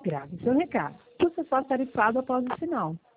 Grave seu recado. O acessório tarifado após o sinal.